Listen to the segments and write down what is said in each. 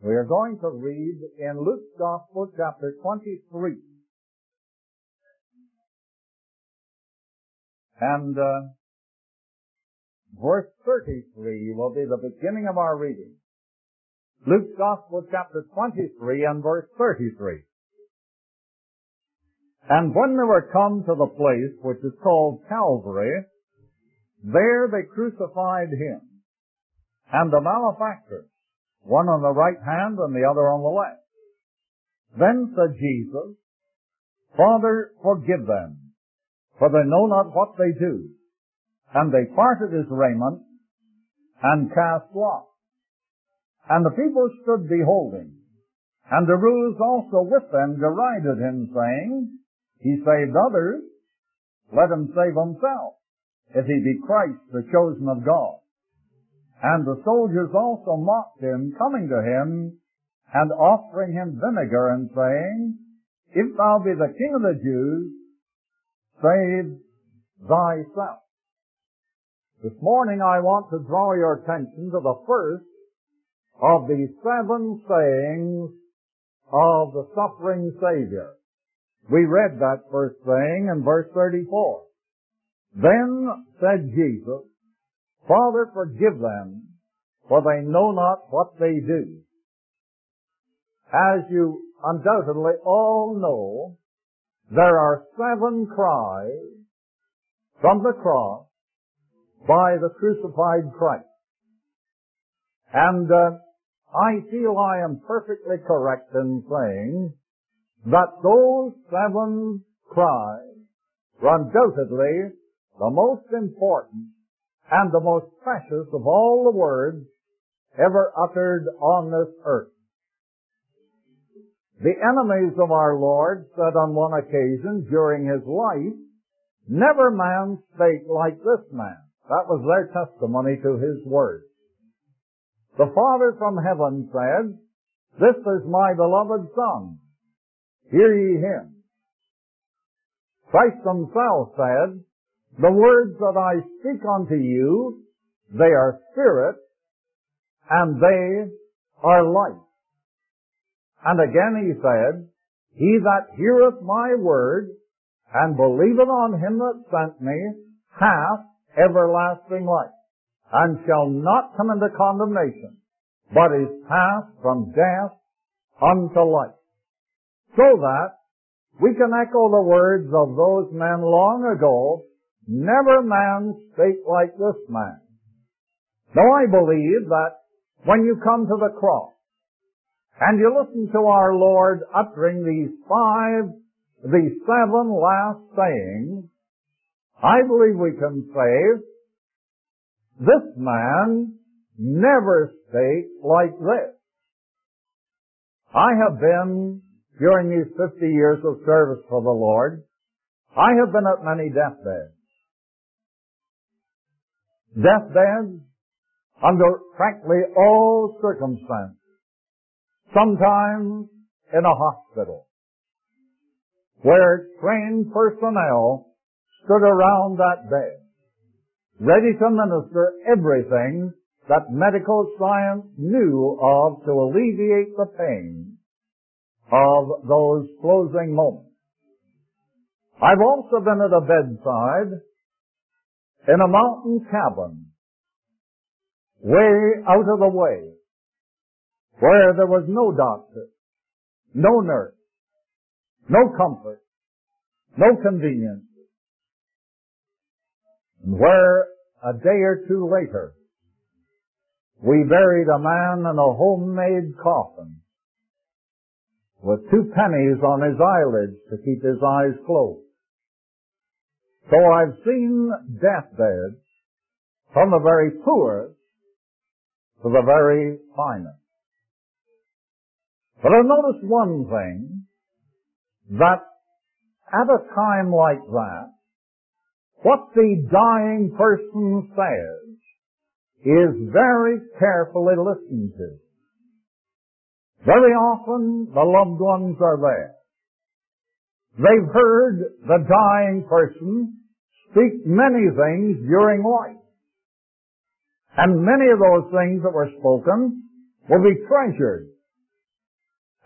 We are going to read in Luke's Gospel, chapter 23. And verse 33 will be the beginning of our reading. Luke's Gospel, chapter 23 and verse 33. And when they were come to the place which is called Calvary, there they crucified him, and the malefactors, one on the right hand and the other on the left. Then said Jesus, Father, forgive them, for they know not what they do. And they parted his raiment, and cast lots. And the people stood beholding, and the rulers also with them derided him, saying, He saved others, let him save himself, if he be Christ, the chosen of God. And the soldiers also mocked him, coming to him, and offering him vinegar, and saying, If thou be the King of the Jews, save thyself. This morning I want to draw your attention to the first of the 7 sayings of the suffering Savior. We read that first saying in verse 34. Then said Jesus, Father, forgive them, for they know not what they do. As you undoubtedly all know, there are 7 cries from the cross by the crucified Christ. And I feel I am perfectly correct in saying that those 7 cries are undoubtedly the most important and the most precious of all the words ever uttered on this earth. The enemies of our Lord said on one occasion during his life, Never man spake like this man. That was their testimony to his word. The Father from heaven said, This is my beloved Son. Hear ye him. Christ himself said, The words that I speak unto you, they are spirit, and they are life. And again he said, He that heareth my word, and believeth on him that sent me, hath everlasting life, and shall not come into condemnation, but is passed from death unto life. So that we can echo the words of those men long ago, Never man spake like this man. Now I believe that when you come to the cross, and you listen to our Lord uttering these 7 last sayings, I believe we can say, this man never spake like this. I have been, during these 50 years of service for the Lord, I have been at many deathbeds. Deathbeds under practically all circumstances. Sometimes in a hospital, where trained personnel stood around that bed, ready to minister everything that medical science knew of to alleviate the pain of those closing moments. I've also been at a bedside in a mountain cabin, way out of the way, where there was no doctor, no nurse, no comfort, no convenience, and where a day or two later we buried a man in a homemade coffin with 2 pennies on his eyelids to keep his eyes closed. So I've seen deathbeds from the very poorest to the very finest. But I've noticed one thing, that at a time like that, what the dying person says is very carefully listened to. Very often the loved ones are there. They've heard the dying person speak many things during life. And many of those things that were spoken will be treasured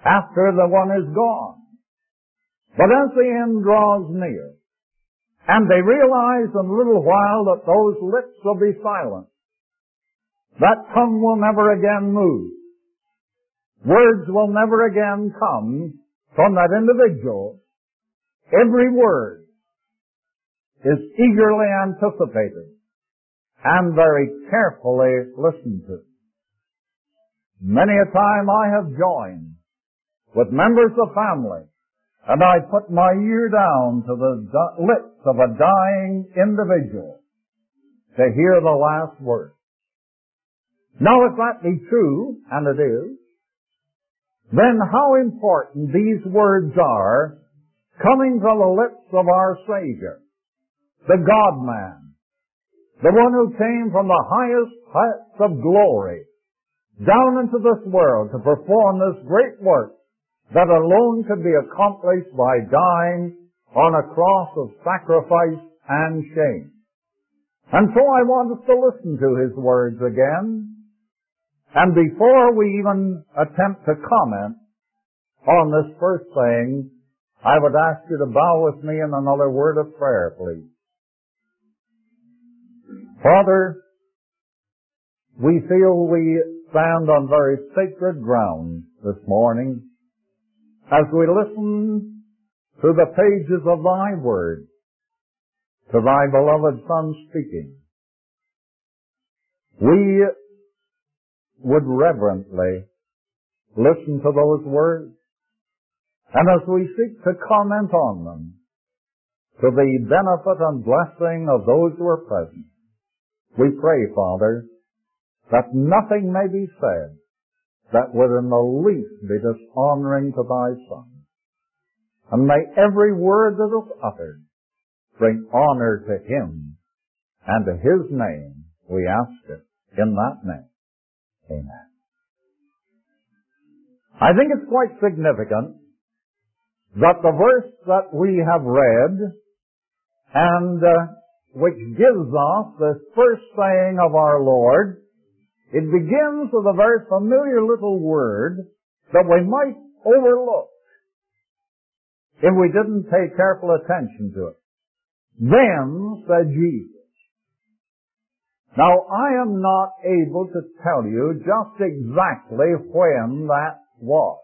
after the one is gone. But as the end draws near, and they realize in a little while that those lips will be silent, that tongue will never again move, words will never again come from that individual, every word is eagerly anticipated and very carefully listened to. Many a time I have joined with members of family, and I put my ear down to the lips of a dying individual to hear the last word. Now, if that be true, and it is, then how important these words are coming from the lips of our Savior, the God-man, the one who came from the highest heights of glory down into this world to perform this great work that alone could be accomplished by dying on a cross of sacrifice and shame. And so I want us to listen to his words again. And before we even attempt to comment on this first thing, I would ask you to bow with me in another word of prayer, please. Father, we feel we stand on very sacred ground this morning as we listen to the pages of thy word, to thy beloved Son speaking. We would reverently listen to those words, and as we seek to comment on them, to the benefit and blessing of those who are present, we pray, Father, that nothing may be said that would in the least be dishonoring to thy Son. And may every word that is uttered bring honor to him and to his name. We ask it in that name. Amen. I think it's quite significant that the verse that we have read and which gives us this first saying of our Lord, it begins with a very familiar little word that we might overlook if we didn't pay careful attention to it. Then said Jesus. Now, I am not able to tell you just exactly when that was.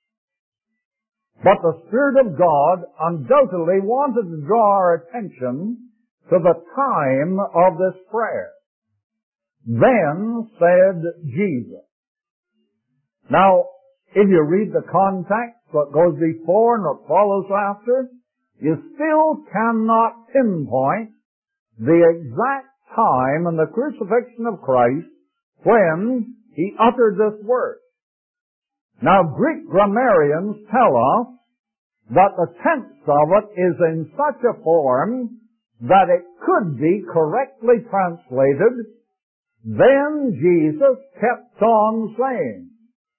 But the Spirit of God undoubtedly wanted to draw our attention to the time of this prayer. Then said Jesus. Now, if you read the context, what goes before and what follows after, you still cannot pinpoint the exact time in the crucifixion of Christ when he uttered this word. Now, Greek grammarians tell us that the tense of it is in such a form that it could be correctly translated, then Jesus kept on saying.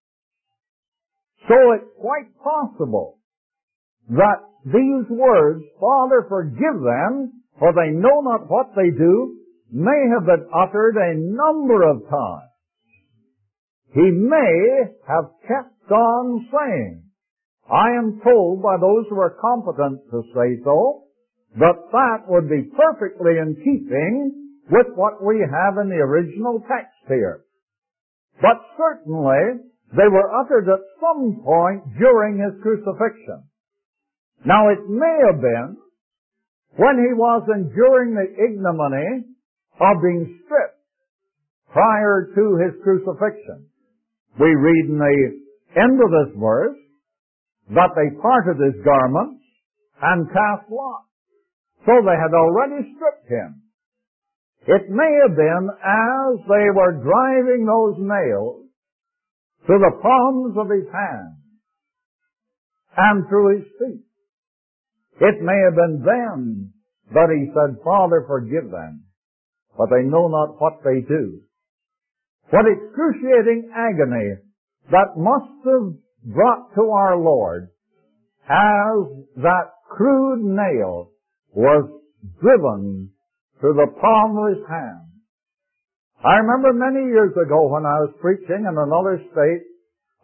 So it's quite possible that these words, Father, forgive them, for they know not what they do, may have been uttered a number of times. He may have kept on saying. I am told by those who are competent to say so, that that would be perfectly in keeping with what we have in the original text here. But certainly, they were uttered at some point during his crucifixion. Now, it may have been when he was enduring the ignominy of being stripped prior to his crucifixion. We read in the end of this verse that they parted his garments and cast lots. So they had already stripped him. It may have been as they were driving those nails through the palms of his hands and through his feet. It may have been then that he said, Father, forgive them, for they know not what they do. What excruciating agony that must have brought to our Lord as that crude nail was driven through the palm of his hand. I remember many years ago when I was preaching in another state,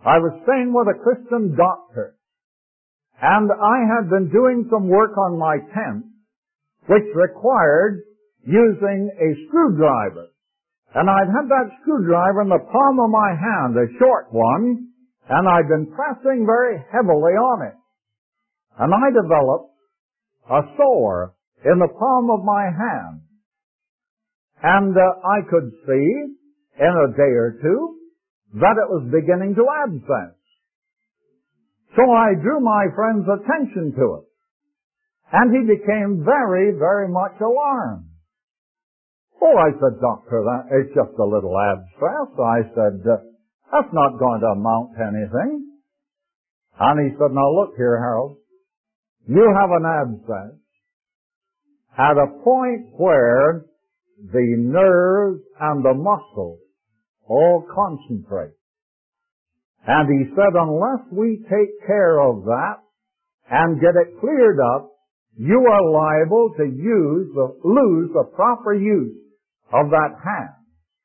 I was staying with a Christian doctor, and I had been doing some work on my tent, which required using a screwdriver. And I'd had that screwdriver in the palm of my hand, a short one, and I'd been pressing very heavily on it. And I developed a sore in the palm of my hand. And I could see in a day or two that it was beginning to abscess. So I drew my friend's attention to it. And he became very, very much alarmed. Oh, I said, Doctor, it's just a little abscess. I said, that's not going to amount to anything. And he said, now look here, Harold. You have an abscess at a point where the nerves and the muscles all concentrate. And he said, unless we take care of that and get it cleared up, you are liable to lose the proper use of that hand.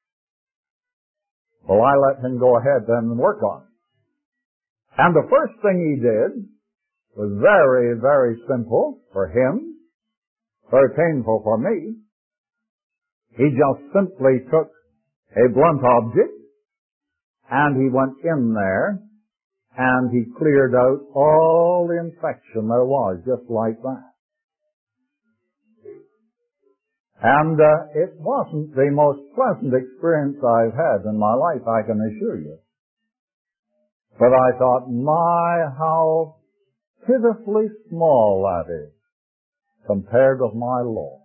Well, I let him go ahead then and work on it. And the first thing he did was very, very simple for him, very painful for me. He just simply took a blunt object and he went in there and he cleared out all the infection there was, just like that. And it wasn't the most pleasant experience I've had in my life, I can assure you. But I thought, my, how pitifully small that is compared with my Lord.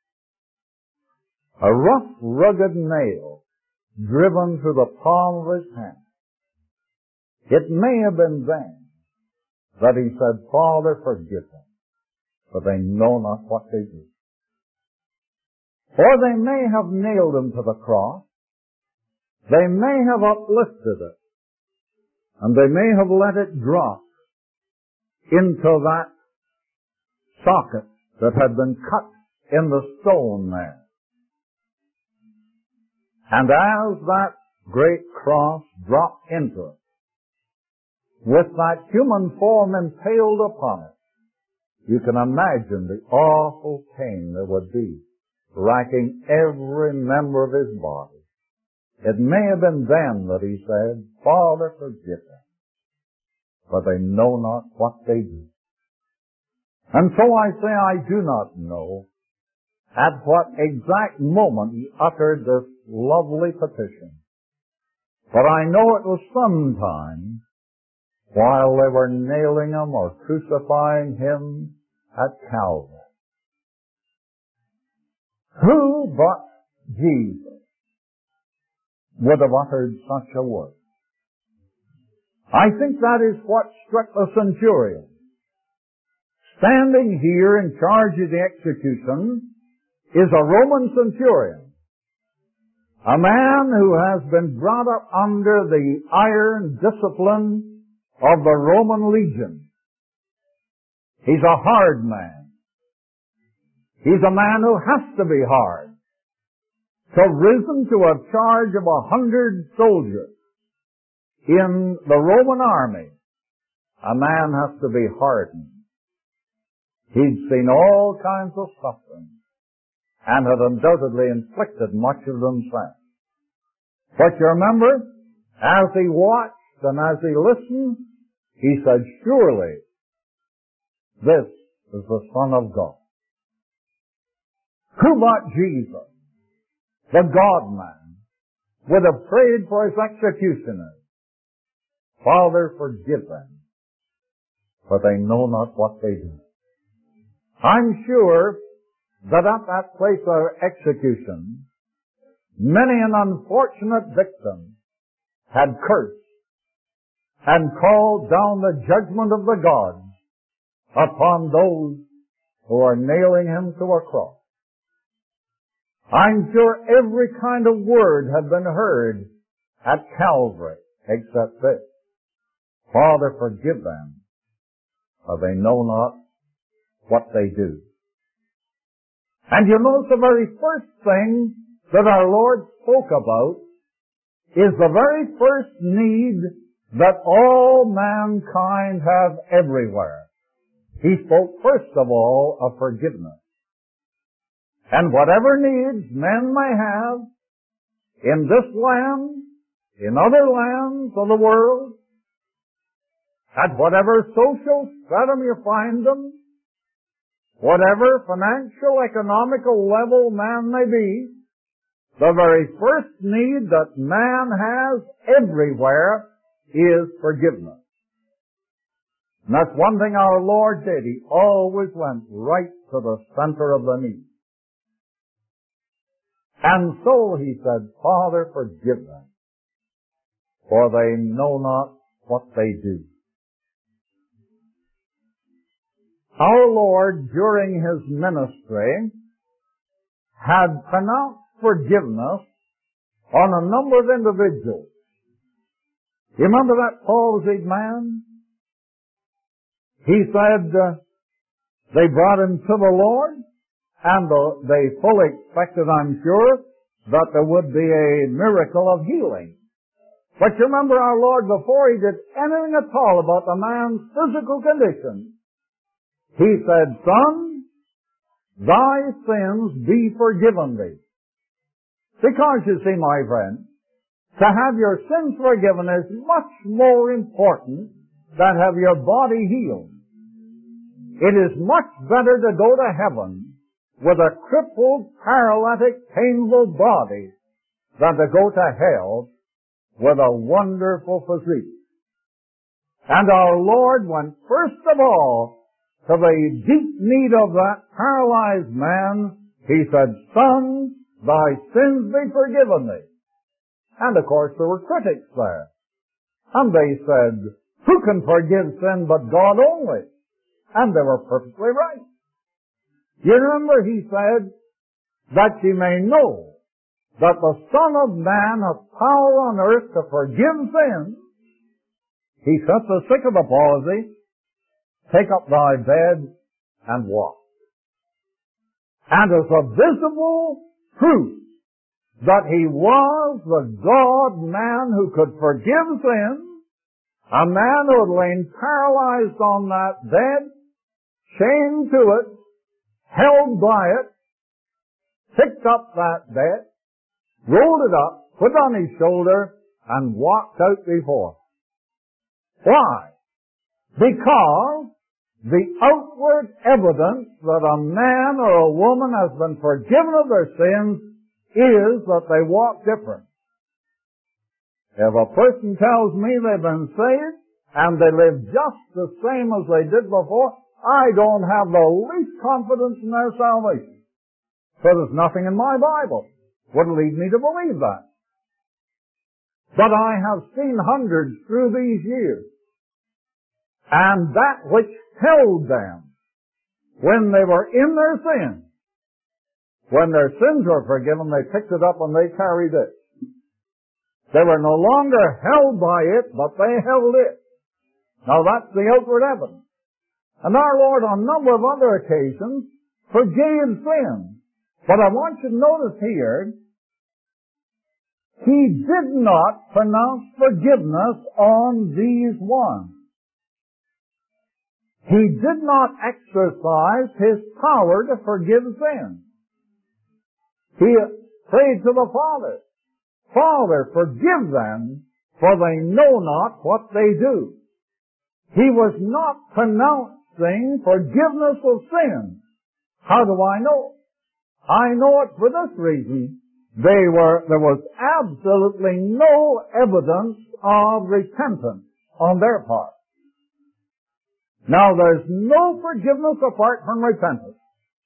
A rough, rugged nail driven through the palm of his hand. It may have been then that he said, Father, forgive them, for they know not what they do. Or they may have nailed him to the cross. They may have uplifted it. And they may have let it drop into that socket that had been cut in the stone there. And as that great cross dropped into it, with that human form impaled upon it, you can imagine the awful pain there would be, racking every member of his body. It may have been then that he said, Father, forgive them, for they know not what they do. And so I say, I do not know at what exact moment he uttered this lovely petition. But I know it was sometime while they were nailing him or crucifying him at Calvary. Who but Jesus would have uttered such a word? I think that is what struck the centurion. Standing here in charge of the execution is a Roman centurion, a man who has been brought up under the iron discipline of the Roman legion. He's a hard man. He's a man who has to be hard. So risen to a charge of 100 soldiers in the Roman army, a man has to be hardened. He'd seen all kinds of suffering and had undoubtedly inflicted much of them himself. But you remember, as he watched and as he listened, he said, surely this is the Son of God. Who but Jesus, the God-man, would have prayed for his executioners? Father, forgive them, for they know not what they do. I'm sure that at that place of execution, many an unfortunate victim had cursed and called down the judgment of the gods upon those who are nailing him to a cross. I'm sure every kind of word had been heard at Calvary except this. Father, forgive them, for they know not what they do. And you notice the very first thing that our Lord spoke about is the very first need that all mankind have everywhere. He spoke first of all of forgiveness. And whatever needs men may have in this land, in other lands of the world, at whatever social stratum you find them, whatever financial, economical level man may be, the very first need that man has everywhere is forgiveness. And that's one thing our Lord did. He always went right to the center of the need. And so he said, Father, forgive them, for they know not what they do. Our Lord, during His ministry, had pronounced forgiveness on a number of individuals. You remember that palsied man? He said they brought him to the Lord, and they fully expected, I'm sure, that there would be a miracle of healing. But you remember our Lord, before He did anything at all about the man's physical condition, He said, Son, thy sins be forgiven thee. Because, you see, my friend, to have your sins forgiven is much more important than have your body healed. It is much better to go to heaven with a crippled, paralytic, painful body than to go to hell with a wonderful physique. And our Lord went first of all to the deep need of that paralyzed man. He said, Son, thy sins be forgiven thee. And of course there were critics there. And they said, who can forgive sin but God only? And they were perfectly right. You remember He said, that ye may know that the Son of Man hath power on earth to forgive sins. He said to the sick of the palsy, take up thy bed and walk. And as a visible proof that He was the God-man who could forgive sins, a man who had lain paralyzed on that bed, chained to it, held by it, picked up that bed, rolled it up, put it on his shoulder, and walked out before. Why? Because the outward evidence that a man or a woman has been forgiven of their sins is that they walk different. If a person tells me they've been saved and they live just the same as they did before, I don't have the least confidence in their salvation. So there's nothing in my Bible would lead me to believe that. But I have seen hundreds through these years, and that which held them when they were in their sin, when their sins were forgiven, they picked it up and they carried it. They were no longer held by it, but they held it. Now that's the outward evidence. And our Lord on a number of other occasions forgave sin. But I want you to notice here, He did not pronounce forgiveness on these ones. He did not exercise His power to forgive sin. He prayed to the Father, Father, forgive them, for they know not what they do. He was not pronouncing forgiveness of sin. How do I know? I know it for this reason. There was absolutely no evidence of repentance on their part. Now, there's no forgiveness apart from repentance.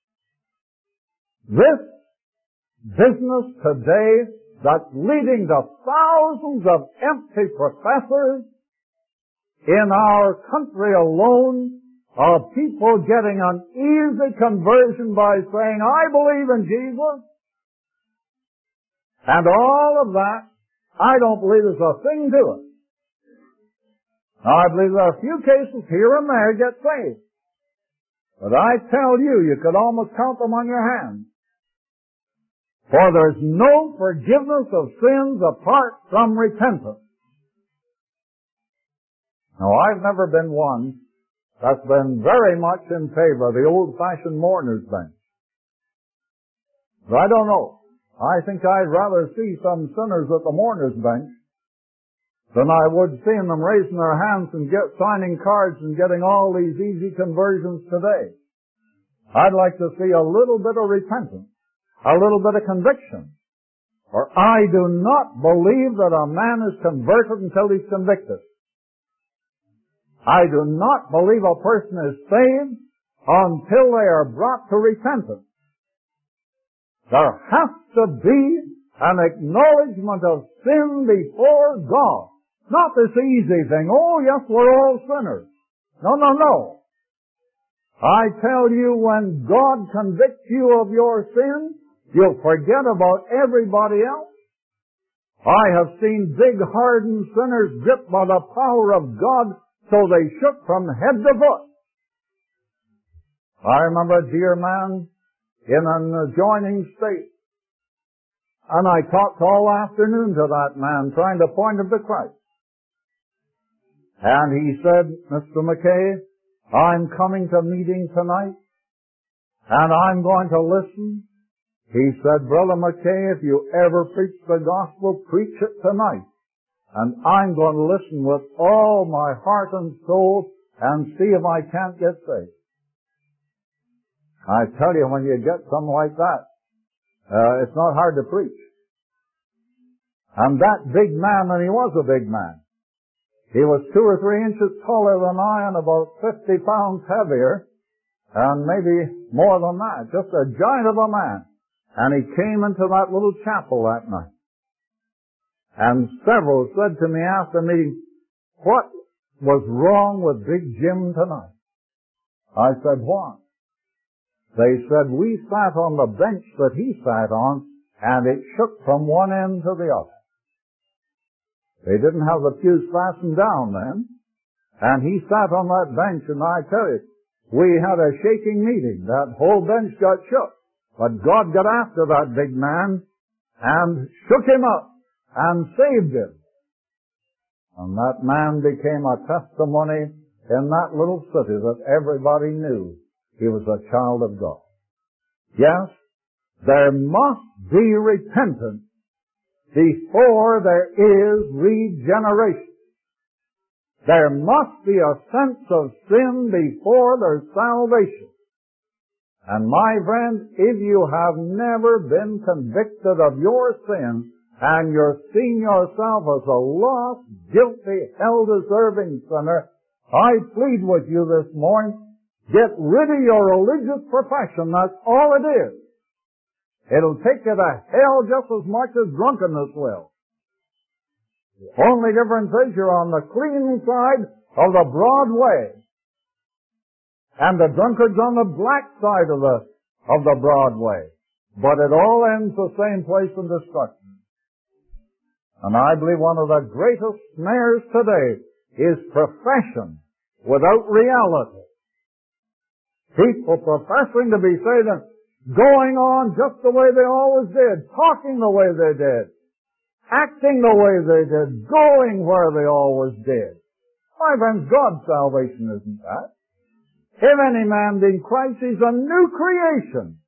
This business today that's leading to thousands of empty professors in our country alone of people getting an easy conversion by saying, I believe in Jesus. And all of that, I don't believe there's a thing to it. Now, I believe there are a few cases here and there get saved. But I tell you, you could almost count them on your hands. For there's no forgiveness of sins apart from repentance. Now, I've never been one that's been very much in favor of the old-fashioned mourner's bench. But I don't know. I think I'd rather see some sinners at the mourner's bench than I would seeing them raising their hands and signing cards and getting all these easy conversions today. I'd like to see a little bit of repentance, a little bit of conviction. For I do not believe that a man is converted until he's convicted. I do not believe a person is saved until they are brought to repentance. There has to be an acknowledgement of sin before God. Not this easy thing, oh yes, we're all sinners. No, no, no. I tell you, when God convicts you of your sin, you'll forget about everybody else. I have seen big hardened sinners gripped by the power of God so they shook from head to foot. I remember a dear man in an adjoining state, and I talked all afternoon to that man, trying to point him to Christ. And he said, Mr. McKay, I'm coming to meeting tonight, and I'm going to listen. He said, Brother McKay, if you ever preach the gospel, preach it tonight. And I'm going to listen with all my heart and soul and see if I can't get saved. I tell you, when you get something like that, it's not hard to preach. And that big man, and he was a big man, he was 2 or 3 inches taller than I and about 50 pounds heavier, and maybe more than that, just a giant of a man. And he came into that little chapel that night. And several said to me after the meeting, what was wrong with Big Jim tonight? I said, what? They said, we sat on the bench that he sat on, and it shook from one end to the other. They didn't have the pews fastened down then, and he sat on that bench, and I tell you, we had a shaking meeting. That whole bench got shook. But God got after that big man and shook him up and saved him. And that man became a testimony in that little city that everybody knew he was a child of God. Yes, there must be repentance before there is regeneration. There must be a sense of sin before there's salvation. And my friend, if you have never been convicted of your sin and you're seeing yourself as a lost, guilty, hell-deserving sinner, I plead with you this morning, get rid of your religious profession. That's all it is. It'll take you to hell just as much as drunkenness will. The only difference is you're on the clean side of the broad way. And the drunkard's on the black side of the broad way. But it all ends the same place in destruction. And I believe one of the greatest snares today is profession without reality. People professing to be saved, going on just the way they always did, talking the way they did, acting the way they did, going where they always did. My friends, God's salvation isn't that. If any man be in Christ, he's a new creation.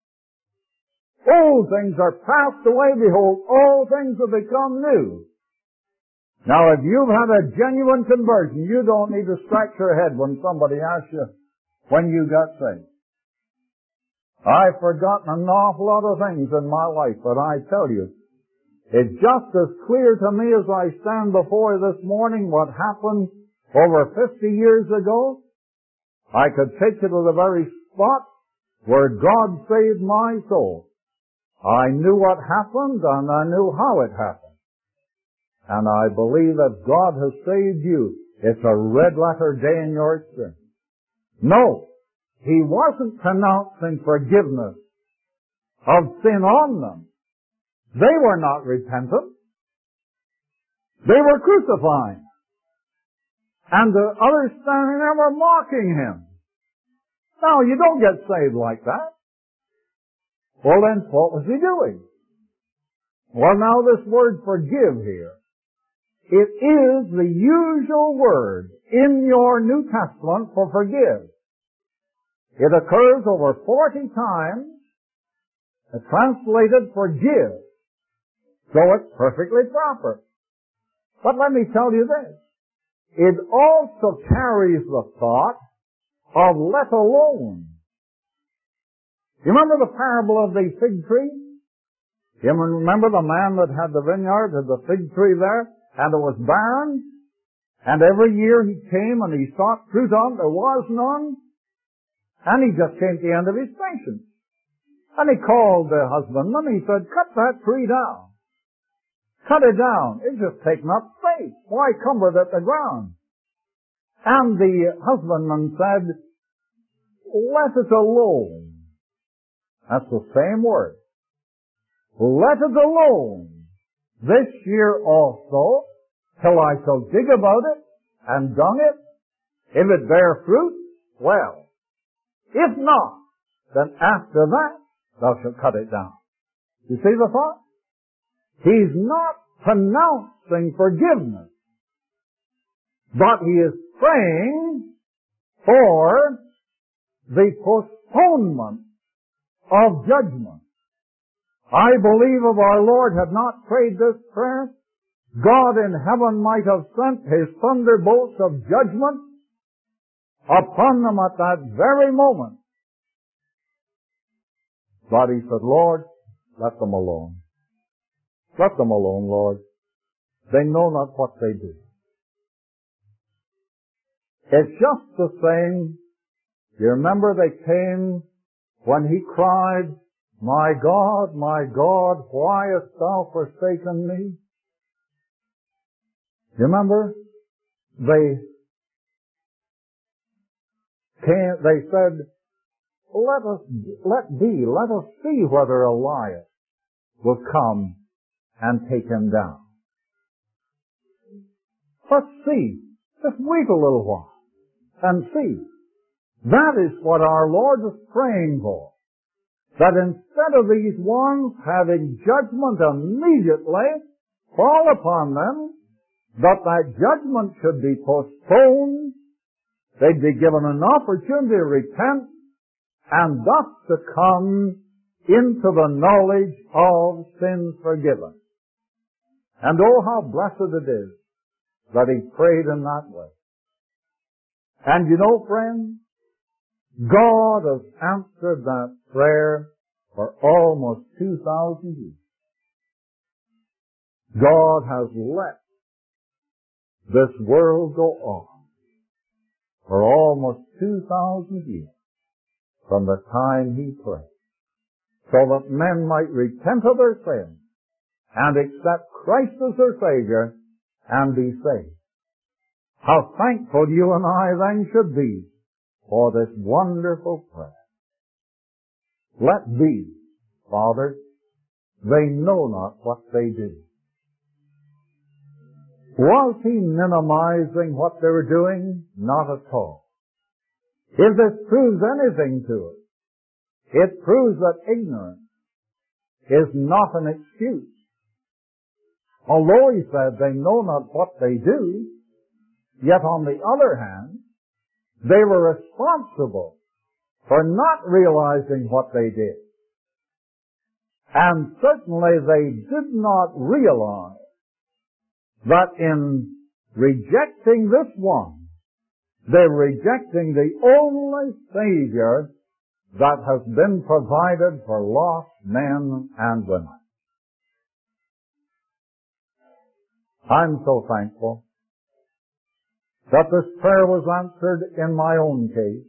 Old things are passed away, behold, all things have become new. Now, if you've had a genuine conversion, you don't need to scratch your head when somebody asks you when you got saved. I've forgotten an awful lot of things in my life, but I tell you, it's just as clear to me as I stand before you this morning what happened over 50 years ago. I could take you to the very spot where God saved my soul. I knew what happened and I knew how it happened. And I believe that God has saved you. It's a red letter day in your experience. No, He wasn't pronouncing forgiveness of sin on them. They were not repentant. They were crucifying. And the others standing there were mocking Him. Now, you don't get saved like that. Well, then, what was He doing? Well, now this word forgive here It is the usual word in your New Testament for forgive. It occurs over 40 times, translated forgive. So it's perfectly proper. But let me tell you this. It also carries the thought of let alone. You remember the parable of the fig tree? You remember the man that had the vineyard, had the fig tree there, and it was barren? And every year he came and he sought fruit on, there was none. And he just came to the end of his patience. And he called the husbandman, he said, cut that tree down. Cut it down. It's just taken up space. Why cumber it at the ground? And the husbandman said, let it alone. That's the same word. Let it alone this year also, till I shall dig about it and dung it. If it bear fruit, well. If not, then after that thou shalt cut it down. You see the thought? He's not pronouncing forgiveness, but he is praying for the postponement of judgment. I believe if our Lord had not prayed this prayer, God in heaven might have sent His thunderbolts of judgment upon them at that very moment. But He said, Lord, let them alone. Let them alone, Lord. They know not what they do. It's just the same. You remember they came when he cried, my God, why hast thou forsaken me? You remember? They said, let us see whether Elias will come and take him down. Let's see. Just wait a little while and see. That is what our Lord is praying for. That instead of these ones having judgment immediately fall upon them, that judgment should be postponed, they'd be given an opportunity to repent, and thus to come into the knowledge of sins forgiven. And oh, how blessed it is that he prayed in that way. And you know, friends, God has answered that prayer for almost 2,000 years. God has let this world go on for almost 2,000 years from the time he prayed, so that men might repent of their sins and accept Christ as their Savior and be saved. How thankful you and I then should be for this wonderful prayer. Let be, Father, they know not what they do. Was he minimizing what they were doing? Not at all. If this proves anything to us, it proves that ignorance is not an excuse. Although he said they know not what they do, yet on the other hand, they were responsible for not realizing what they did. And certainly they did not realize that in rejecting this one, they're rejecting the only Savior that has been provided for lost men and women. I'm so thankful that this prayer was answered in my own case.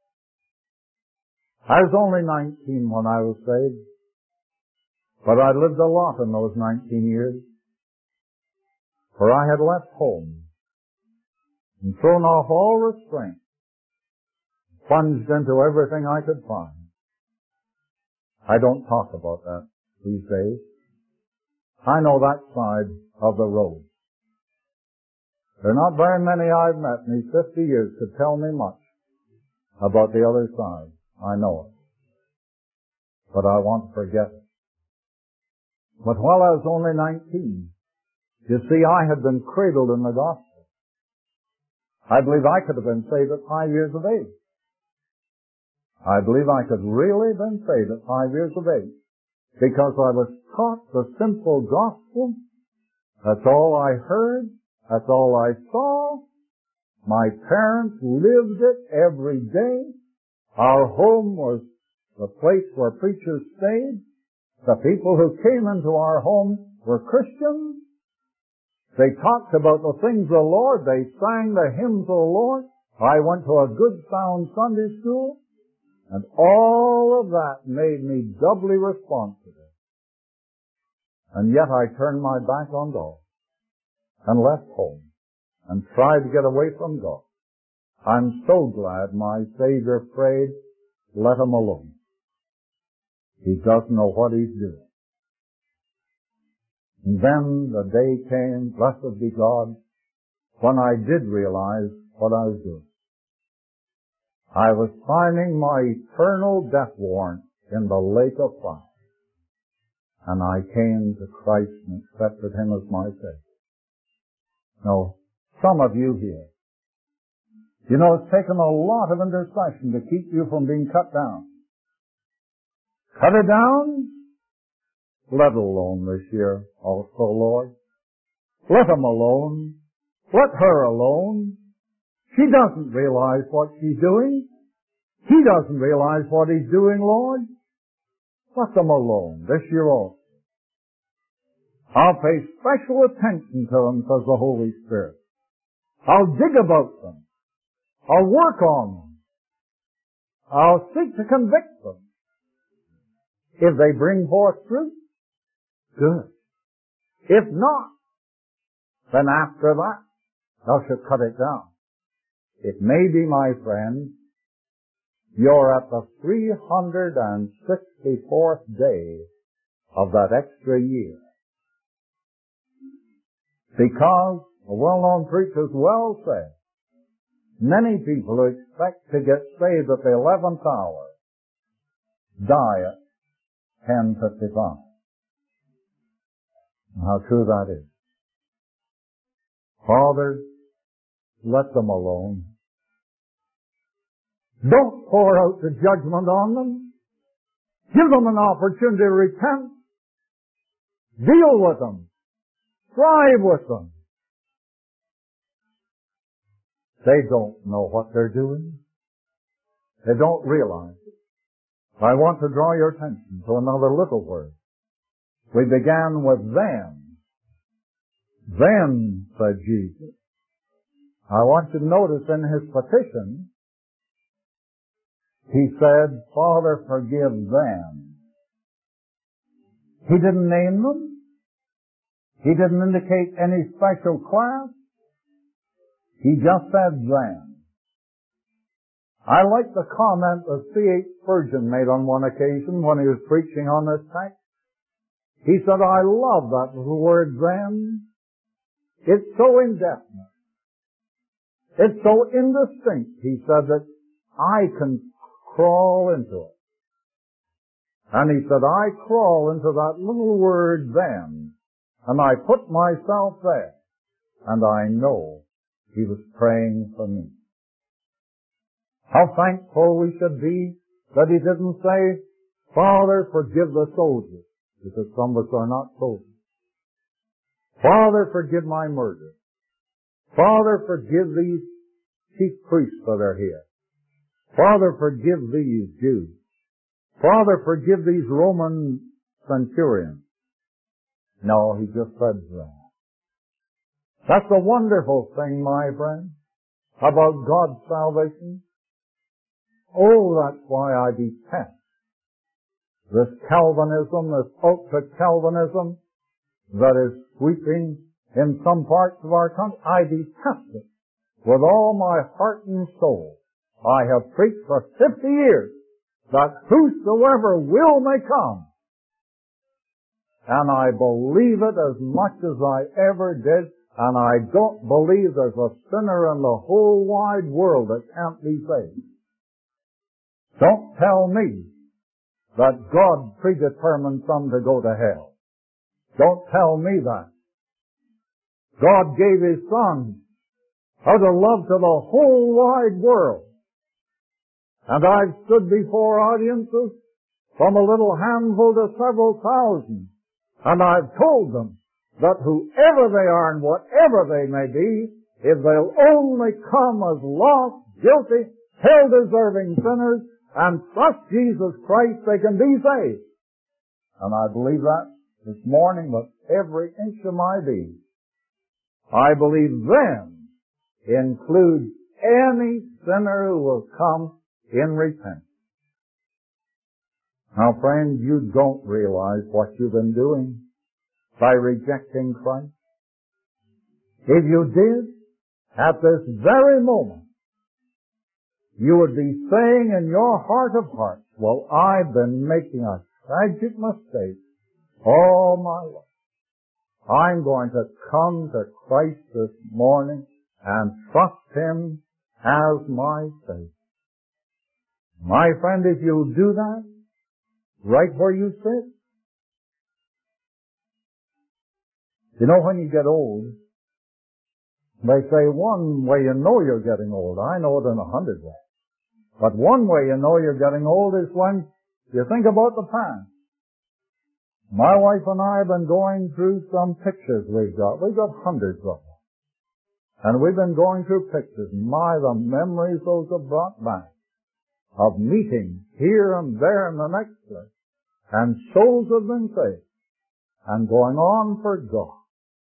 I was only 19 when I was saved, but I lived a lot in those 19 years, for I had left home and thrown off all restraint, plunged into everything I could find. I don't talk about that these days. I know that side of the road. There are not very many I've met in these 50 years could tell me much about the other side. I know it. But I want to forget it. But while I was only 19, You see, I had been cradled in the gospel. I believe I could have been saved at 5 years of age. I believe I could really have been saved at 5 years of age because I was taught the simple gospel. That's all I heard. That's all I saw. My parents lived it every day. Our home was the place where preachers stayed. The people who came into our home were Christians. They talked about the things of the Lord. They sang the hymns of the Lord. I went to a good sound Sunday school. And all of that made me doubly responsible. And yet I turned my back on God and left home and tried to get away from God. I'm so glad my Savior prayed, let him alone. He doesn't know what he's doing. And then the day came, blessed be God, when I did realize what I was doing. I was signing my eternal death warrant in the lake of fire. And I came to Christ and accepted him as my Savior. Now, some of you here, you know, it's taken a lot of intercession to keep you from being cut down. Cut her down, let alone this year also, Lord. Let him alone. Let her alone. She doesn't realize what she's doing. He doesn't realize what he's doing, Lord. Let them alone this year also. I'll pay special attention to them, says the Holy Spirit. I'll dig about them. I'll work on them. I'll seek to convict them. If they bring forth fruit, good. If not, then after that, thou shalt cut it down. It may be, my friend, you're at the 364th day of that extra year. Because, a well-known preacher well said, many people who expect to get saved at the 11th hour die at 10:55. How true that is. Father, let them alone. Don't pour out the judgment on them. Give them an opportunity to repent. Deal with them. Strive with them. They don't know what they're doing. They don't realize it. I want to draw your attention to another little word. We began with them. Then, said Jesus. I want you to notice in his petition, he said, Father, forgive them. He didn't name them. He didn't indicate any special class. He just said them. I like the comment that C.H. Spurgeon made on one occasion when he was preaching on this text. He said, I love that little word them. It's so indefinite. It's so indistinct, he said, that I can crawl into it. And he said, I crawl into that little word them, and I put myself there, and I know he was praying for me. How thankful we should be that he didn't say, Father, forgive the soldiers, because some of us are not soldiers. Father, forgive my murder. Father, forgive these chief priests that are here. Father, forgive these Jews. Father, forgive these Roman centurions. No, he just said that. That's the wonderful thing, my friend, about God's salvation. Oh, that's why I detest this Calvinism, this ultra-Calvinism that is sweeping in some parts of our country. I detest it with all my heart and soul. I have preached for 50 years that whosoever will may come. And I believe it as much as I ever did, and I don't believe there's a sinner in the whole wide world that can't be saved. Don't tell me that God predetermined some to go to hell. Don't tell me that. God gave His Son out of love to the whole wide world. And I've stood before audiences from a little handful to several thousand, and I've told them that whoever they are and whatever they may be, if they'll only come as lost, guilty, hell-deserving sinners and trust Jesus Christ, they can be saved. And I believe that this morning with every inch of my being. I believe them includes any sinner who will come in repentance. Now, friends, you don't realize what you've been doing by rejecting Christ. If you did, at this very moment, you would be saying in your heart of hearts, well, I've been making a tragic mistake all my life. I'm going to come to Christ this morning and trust Him as my Savior. My friend, if you'll do that, right where you sit, you know, when you get old, they say one way you know you're getting old. I know it in 100 ways. But one way you know you're getting old is when you think about the past. My wife and I have been going through some pictures we've got. We've got hundreds of them. And we've been going through pictures. My, the memories those have brought back of meetings here and there in the next place. And souls have been saved. And going on for God.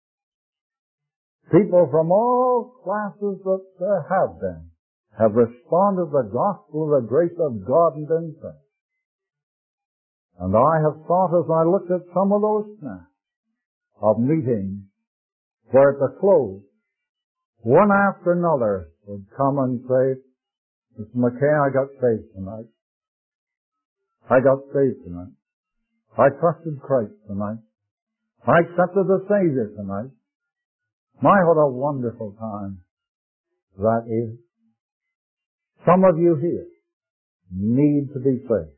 People from all classes that there have responded to the gospel of the grace of God and been saved. And I have thought as I looked at some of those snaps of meetings where at the close, one after another would come and say, Mr. McKay, I got saved tonight. I got saved tonight. I trusted Christ tonight. I accepted the Savior tonight. My, what a wonderful time that is. Some of you here need to be saved.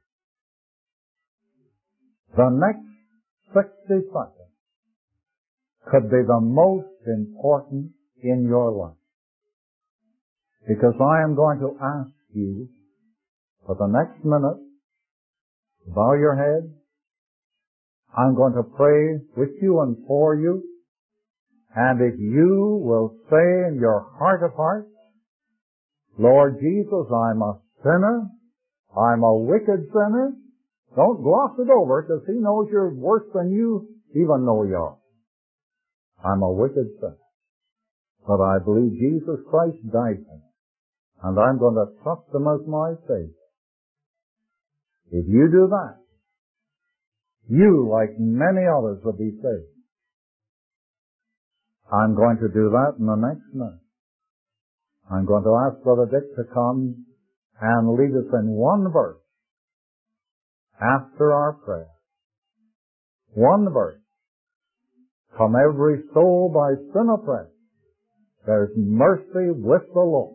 The next 60 seconds could be the most important in your life. Because I am going to ask you for the next minute to bow your head. I'm going to pray with you and for you. And if you will say in your heart of hearts, Lord Jesus, I'm a sinner. I'm a wicked sinner. Don't gloss it over, because He knows you're worse than you even know you are. I'm a wicked sinner. But I believe Jesus Christ died for me. And I'm going to trust Him as my Savior. If you do that, you, like many others, will be saved. I'm going to do that in the next minute. I'm going to ask Brother Dick to come and lead us in one verse after our prayer. One verse. Come every soul by sin oppressed, there's mercy with the Lord.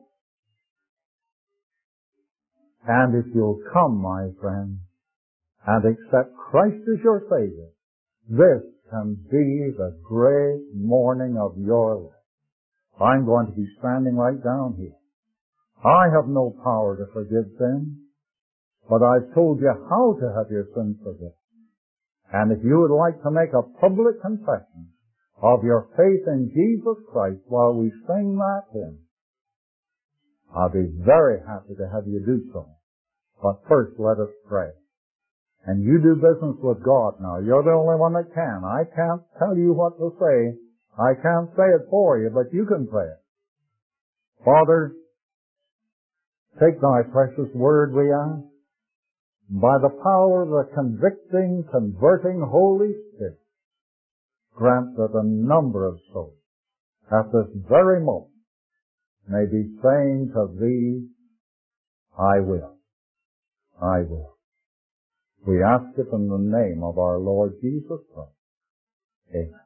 And if you'll come, my friend, and accept Christ as your Savior, this can be the great morning of your life. I'm going to be standing right down here. I have no power to forgive sin, but I've told you how to have your sins forgiven. And if you would like to make a public confession of your faith in Jesus Christ while we sing that hymn, I'll be very happy to have you do so. But first, let us pray. And you do business with God now. You're the only one that can. I can't tell you what to say. I can't say it for you, but you can say it. Father, take thy precious word, we ask. By the power of the convicting, converting Holy Spirit, grant that a number of souls at this very moment may be saying to thee, I will. I will. We ask it in the name of our Lord Jesus Christ. Amen.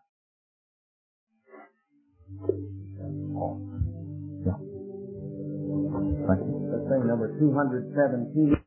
Yeah. Thank you. Let's sing number 217.